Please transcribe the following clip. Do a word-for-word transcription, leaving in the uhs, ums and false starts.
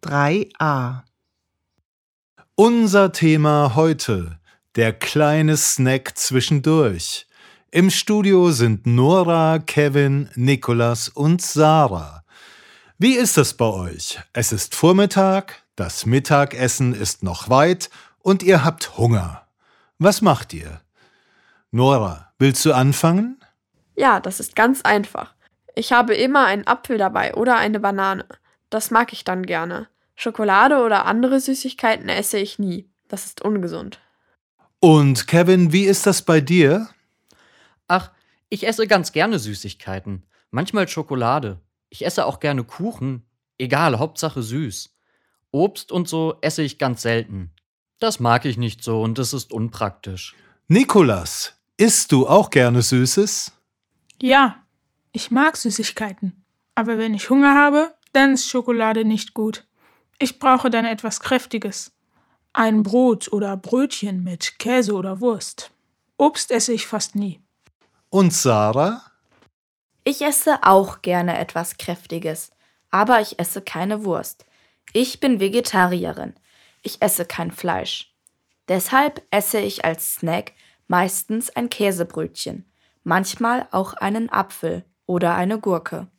drei a. Unser Thema heute: der kleine Snack zwischendurch. Im Studio sind Nora, Kevin, Nikolas und Sarah. Wie ist es bei euch? Es ist Vormittag, das Mittagessen ist noch weit und ihr habt Hunger. Was macht ihr? Nora, willst du anfangen? Ja, das ist ganz einfach. Ich habe immer einen Apfel dabei oder eine Banane. Das mag ich dann gerne. Schokolade oder andere Süßigkeiten esse ich nie. Das ist ungesund. Und Kevin, wie ist das bei dir? Ach, ich esse ganz gerne Süßigkeiten. Manchmal Schokolade. Ich esse auch gerne Kuchen. Egal, Hauptsache süß. Obst und so esse ich ganz selten. Das mag ich nicht so und es ist unpraktisch. Nikolas, isst du auch gerne Süßes? Ja, ich mag Süßigkeiten. Aber wenn ich Hunger habe, dann ist Schokolade nicht gut. Ich brauche dann etwas Kräftiges. Ein Brot oder Brötchen mit Käse oder Wurst. Obst esse ich fast nie. Und Sarah? Ich esse auch gerne etwas Kräftiges, aber ich esse keine Wurst. Ich bin Vegetarierin. Ich esse kein Fleisch. Deshalb esse ich als Snack meistens ein Käsebrötchen, manchmal auch einen Apfel oder eine Gurke.